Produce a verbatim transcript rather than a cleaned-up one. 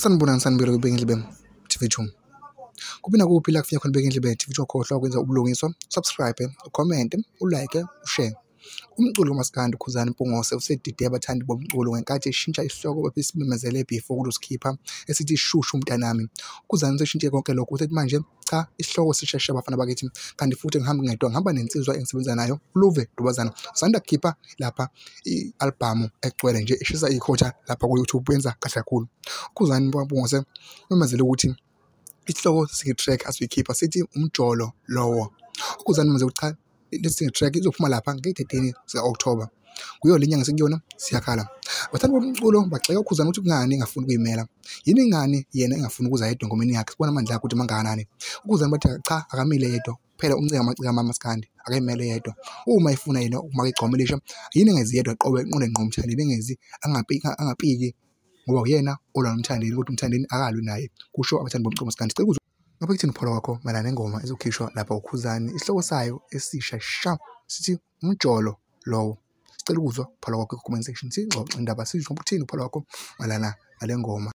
Sanibonani sanibele kubeka indlebe T V two. Kupina kuphi la kufika khona beka indlebe T V two khohlwa ukwenza ubulungiswa, subscribe, ucomment, ulike, ushare. Umculo kaMaskandi uKhuzani Mpungose usedide abathandi bomculo ngenkathi eshintsha isihloko esimemezele before ukusikhipha esithi shushu mntanami. uKhuzani useshintshe konke lokho uthi manje cha isihloko sisheshe abafana bakithi kanti futhi ngihamba ngedwa ngihamba nensizwa engisebenza nayo Luve Dubazana usanda kukhipha lapha i-album egcwele nje eshisa ikhotha lapha ku YouTube wenza kahle kakhulu. uKhuzani Mpungose memezele ukuthi isihloko sike-track asiyikhipha sithi umjolo lowo. uKhuzani manje ucha lesi track izophuma lapha nge-thirteen zika-October. Kuyo le nyanga sekuyona siyakhala. Abathandi bomculo bagxeka uKhuzani ukuthi kungani engafuni ukuyimela. Yini ngani yena engafuni ukuza yedwa engomeni yakhe sibona amandla akhe ukuthi mangakanani. uKhuzani bathi cha akamile yedwa kuphela umncika amacika amaMaskandi akayimele yedwa. Uma efuna yena ukuma igcome lisha yini engezi yedwa qobe enqonde ngqo umthandeni engezi angapiki angapiki ngoba uyena olwa nomthandeni ukuthi umthandeni akalwi naye kusho abathandi bomculo Maskandi. Cela ngapha kuthini uphola wakho malana nengoma ezokhishwa lapha uKhuzani isihloko sayo esisha sha sithi umjolo lowo. Sicela ukuzwa uphola wakho ku-comment section singxoxe indaba sisho ukuthini uphola wakho malana nale ngoma.